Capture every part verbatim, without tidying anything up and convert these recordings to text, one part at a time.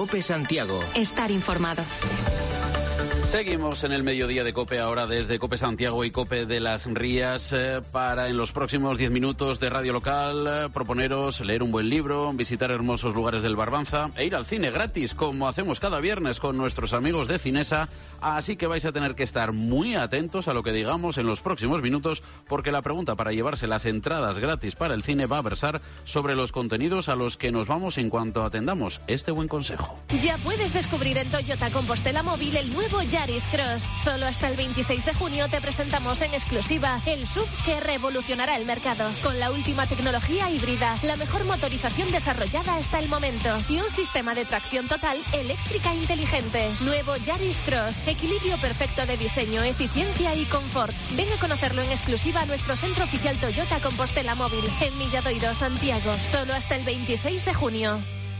COPE Santiago. Estar informado. Seguimos en el mediodía de COPE, ahora desde COPE Santiago y COPE de las Rías, eh, para en los próximos diez minutos de radio local eh, proponeros leer un buen libro, visitar hermosos lugares del Barbanza e ir al cine gratis, como hacemos cada viernes con nuestros amigos de Cinesa. Así que vais a tener que estar muy atentos a lo que digamos en los próximos minutos, porque la pregunta para llevarse las entradas gratis para el cine va a versar sobre los contenidos a los que nos vamos en cuanto atendamos este buen consejo. Ya puedes descubrir en Toyota Compostela Móvil el nuevo Yaris Cross. Solo hasta el veintiséis de junio te presentamos en exclusiva el S U V que revolucionará el mercado. Con la última tecnología híbrida, la mejor motorización desarrollada hasta el momento y un sistema de tracción total eléctrica inteligente. Nuevo Yaris Cross. Equilibrio perfecto de diseño, eficiencia y confort. Ven a conocerlo en exclusiva a nuestro centro oficial Toyota Compostela Móvil en Milladoiro, Santiago. Solo hasta el veintiséis de junio.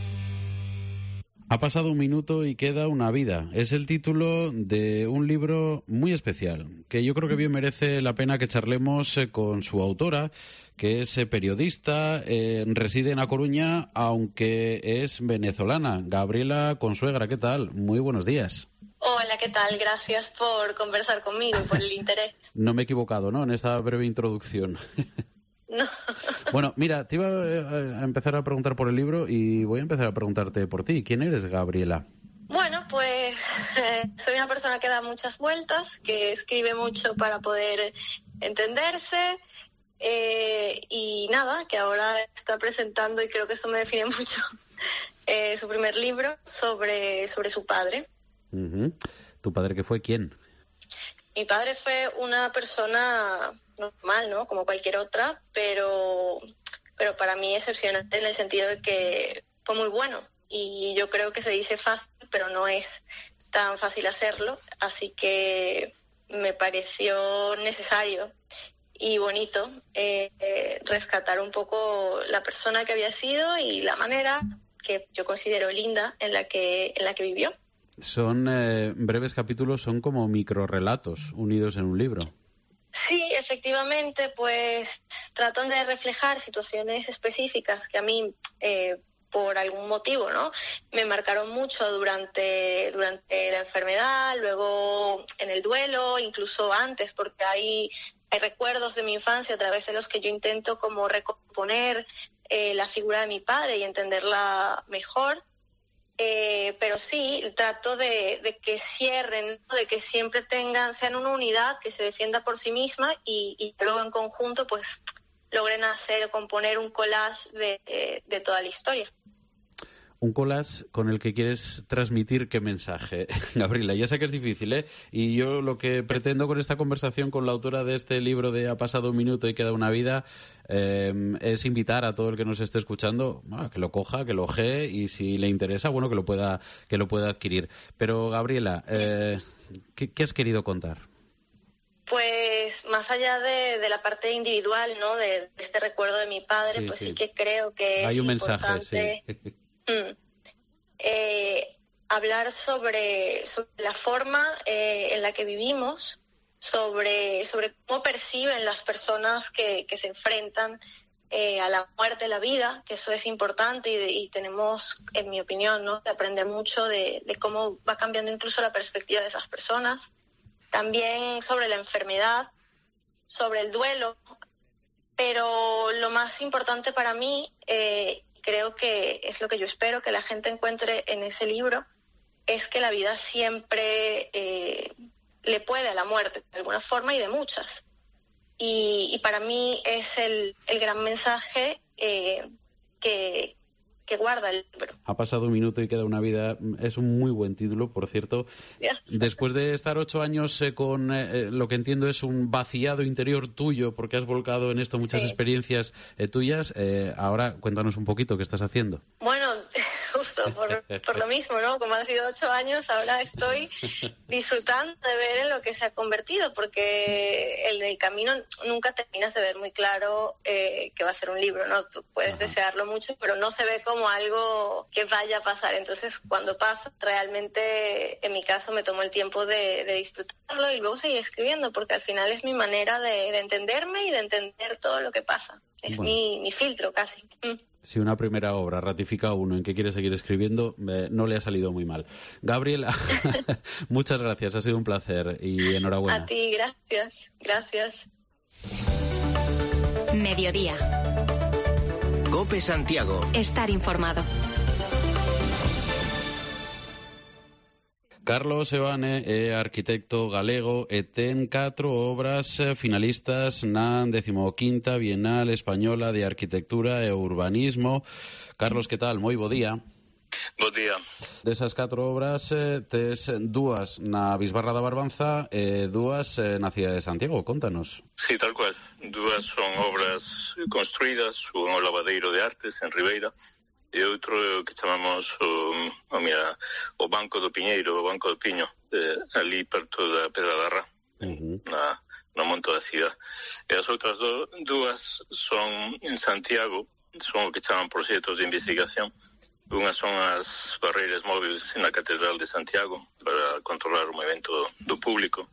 Ha pasado un minuto y queda una vida. Es el título de un libro muy especial, que yo creo que bien merece la pena que charlemos con su autora, que es periodista, eh, reside en A Coruña, aunque es venezolana. Gabriela Consuegra, ¿qué tal? Muy buenos días. Hola, ¿qué tal? Gracias por conversar conmigo y por el interés. No me he equivocado, ¿no?, en esta breve introducción. No. Bueno, mira, te iba a empezar a preguntar por el libro y voy a empezar a preguntarte por ti. ¿Quién eres, Gabriela? Bueno, pues eh, soy una persona que da muchas vueltas, que escribe mucho para poder entenderse eh, y nada, que ahora está presentando, y creo que eso me define mucho, eh, su primer libro sobre, sobre su padre. Uh-huh. ¿Tu padre qué fue? ¿Quién? Mi padre fue una persona normal, ¿no?, como cualquier otra, pero, pero para mí excepcional en el sentido de que fue muy bueno. Y yo creo que se dice fácil, pero no es tan fácil hacerlo. Así que me pareció necesario y bonito eh, eh, rescatar un poco la persona que había sido y la manera que yo considero linda en la que, en la que vivió. Son eh, breves capítulos, son como microrrelatos unidos en un libro. Sí, efectivamente, pues tratan de reflejar situaciones específicas que a mí, eh, por algún motivo, ¿no?, me marcaron mucho durante, durante la enfermedad, luego en el duelo, incluso antes, porque hay, hay recuerdos de mi infancia a través de los que yo intento como recomponer eh, la figura de mi padre y entenderla mejor. Eh, pero sí, trato de, de que cierren, ¿no?, de que siempre tengan, sean una unidad que se defienda por sí misma y, y luego en conjunto pues logren hacer, componer un collage de, de, de toda la historia. Un collage con el que quieres transmitir qué mensaje, Gabriela. Ya sé que es difícil, ¿eh? Y yo lo que pretendo con esta conversación con la autora de este libro de Ha pasado un minuto y queda una vida eh, es invitar a todo el que nos esté escuchando a que lo coja, que lo ojee y si le interesa, bueno, que lo pueda, que lo pueda adquirir. Pero, Gabriela, eh, ¿qué, qué has querido contar? Pues más allá de, de la parte individual, ¿no?, de, de este recuerdo de mi padre, sí, pues sí. sí que creo que hay es un importante... mensaje, sí. Mm. Eh, hablar sobre, sobre la forma eh, en la que vivimos, sobre, sobre cómo perciben las personas que, que se enfrentan eh, a la muerte, la vida, que eso es importante y, de, y tenemos, en mi opinión, ¿no?, de aprender mucho de, de cómo va cambiando incluso la perspectiva de esas personas. También sobre la enfermedad, sobre el duelo, pero lo más importante para mí, eh, creo que es lo que yo espero que la gente encuentre en ese libro, es que la vida siempre eh, le puede a la muerte de alguna forma y de muchas. Y, y para mí es el, el gran mensaje eh, que, que guarda el libro. Ha pasado un minuto y queda una vida. Es un muy buen título, por cierto. Yes. Después de estar ocho años eh, con eh, lo que entiendo es un vaciado interior tuyo, porque has volcado en esto muchas sí. experiencias eh, tuyas, eh, ahora cuéntanos un poquito qué estás haciendo. Bueno, justo por, por lo mismo, ¿no? Como han sido ocho años, ahora estoy disfrutando de ver en lo que se ha convertido, porque en el camino nunca terminas de ver muy claro eh, que va a ser un libro, ¿no? Tú puedes Ajá. desearlo mucho, pero no se ve como algo que vaya a pasar. Entonces, cuando pasa, realmente, en mi caso, me tomo el tiempo de, de disfrutarlo y luego seguir escribiendo, porque al final es mi manera de, de entenderme y de entender todo lo que pasa. es bueno. mi, mi filtro casi. Si una primera obra ratifica uno en que quiere seguir escribiendo, eh, no le ha salido muy mal. Gabriela, muchas gracias, ha sido un placer y enhorabuena. A ti, gracias, gracias. Mediodía. COPE Santiago. Estar informado. Carlos Seoane é arquitecto galego e ten catro obras finalistas na decimoquinta Bienal Española de Arquitectura e Urbanismo. Carlos, que tal? Moi bo día. Bo día. Desas catro obras, eh, tes dúas na Bisbarra da Barbanza e dúas eh, na cidade de Santiago. Contanos. Sí, tal cual. Dúas son obras construídas, un o Lavadeiro de Artes en Ribeira e outro que chamamos o, o, mira, o Banco do Piñeiro, o Banco do Piño, eh, ali perto da Pedra da Rá, uh-huh. na, no monte da cidade. E as outras do, dúas son en Santiago, son o que chaman proxectos de investigación. Unhas son as barreiras móviles na Catedral de Santiago para controlar o movimento do público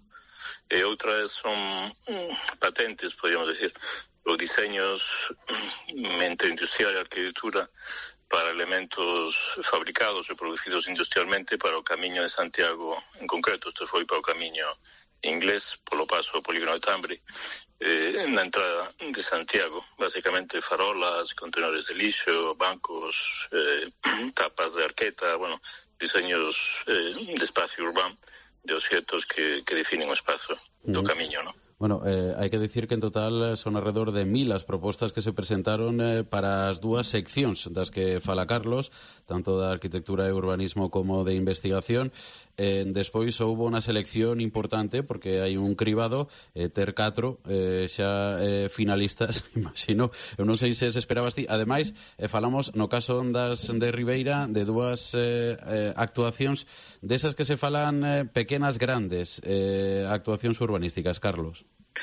e outras son mm, patentes, podríamos decir, os diseños entre industrial e arquitectura para elementos fabricados e producidos industrialmente para o Camiño de Santiago en concreto. Isto foi para o Camiño inglés polo paso ao polígono de Tambre eh, na entrada de Santiago, basicamente farolas, contenedores de lixo, bancos, eh, tapas de arqueta, bueno, diseños eh, de espacio urbano, de objetos que, que definen o espazo do Camiño, ¿no? Bueno, eh, hai que dicir que en total son alrededor de mil as propostas que se presentaron eh, para as dúas seccións das que fala Carlos, tanto da arquitectura e urbanismo como de investigación. Eh, despois houve unha selección importante porque hai un cribado, eh, ter catro eh, xa eh, finalistas, imagino. Eu non sei se se esperabas ti. Ademais, eh, falamos no caso das de Ribeira de dúas eh, eh, actuacións desas que se falan eh, pequenas grandes eh, actuacións urbanísticas, Carlos.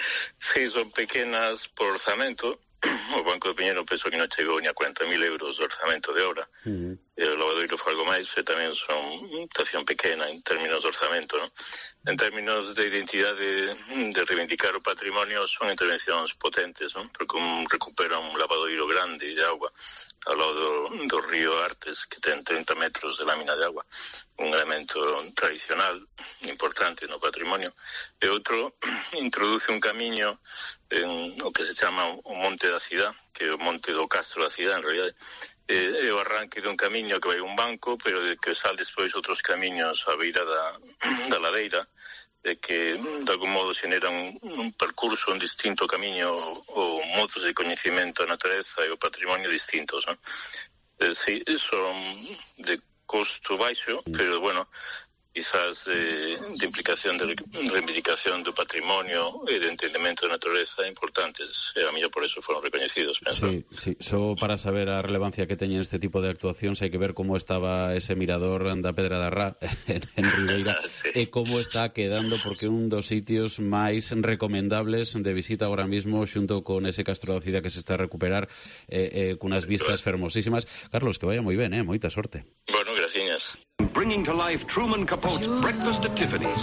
Sí, son pequenas por orzamento. O Banco do Piñeiro penso que non chegou ni a cuarenta mil euros de orzamento de obra. Uh-huh. E o Lavadoiro foi algo máis, e tamén son unha actuación pequena en términos de orzamento, ¿no? En términos de identidade, de reivindicar o patrimonio, son intervencións potentes, ¿no? Porque un recupera un lavadoiro grande de agua ao lado do, do río Artes, que ten treinta metros de lámina de agua, un elemento tradicional importante no patrimonio. E outro introduce un camiño en o que se chama o Monte da Cidade, que é o Monte do Castro da Cidade, en realidade. É o arranque dun camiño que vai un banco, pero de que sal despois outros camiños á beira da, da ladeira, de que de algún modo xeneran un, un percurso, un distinto camiño ou modos de coñecimento da natureza e o patrimonio distintos, ¿no? Eh, sí, son de costo baixo, pero bueno, quizás de, de implicación de reivindicación do patrimonio e de entendemento da natureza importantes, e a mellor por eso foron recoñecidos, penso. Sí, sí, só para saber a relevancia que teñen este tipo de actuacións hai que ver como estaba ese mirador da Pedra da Rá en, en Ribeira sí. E como está quedando, porque un dos sitios máis recomendables de visita ahora mismo xunto con ese Castro da Cidade que se está a recuperar eh, eh, cunas vistas fermosísimas. Carlos, que vaya moi ben, eh? Moita sorte. Bueno, graciñas. Bringing to life Truman Capote's Breakfast at Tiffany's.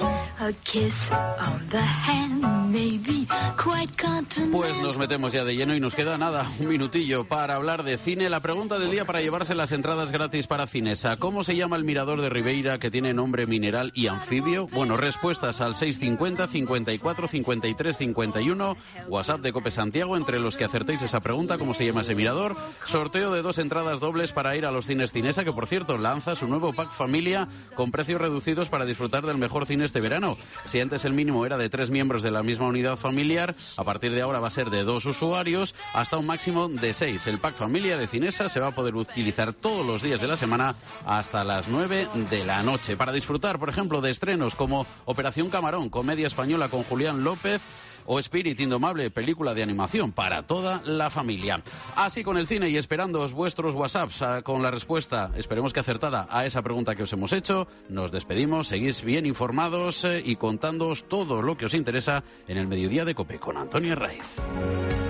A kiss on the hand may be quite continental. Pues nos metemos ya de lleno y nos queda nada, un minutillo para hablar de cine. La pregunta del día para llevarse las entradas gratis para Cinesa. ¿Cómo se llama el mirador de Ribeira que tiene nombre mineral y anfibio? Bueno, respuestas al seis cincuenta, cincuenta y cuatro, cincuenta y tres, cincuenta y uno. WhatsApp de Cope Santiago, entre los que acertéis esa pregunta, ¿cómo se llama ese mirador? Sorteo de dos entradas dobles para ir a los cines Cinesa, que por cierto lanza su nuevo pack familia con precios reducidos para disfrutar del mejor cine este verano. Si antes el mínimo era de tres miembros de la misma unidad familiar, a partir de ahora va a ser de dos usuarios hasta un máximo de seis. El pack familia de Cinesa se va a poder utilizar todos los días de la semana hasta las nueve de la noche para disfrutar, por ejemplo, de estrenos como Operación Camarón, comedia española con Julián López, o Spirit Indomable, película de animación para toda la familia. Así con el cine y esperándoos vuestros WhatsApps a, con la respuesta, esperemos que acertada, a esa pregunta que os hemos hecho. Nos despedimos, seguís bien informados eh, y contándoos todo lo que os interesa en el Mediodía de COPE con Antonio Raiz.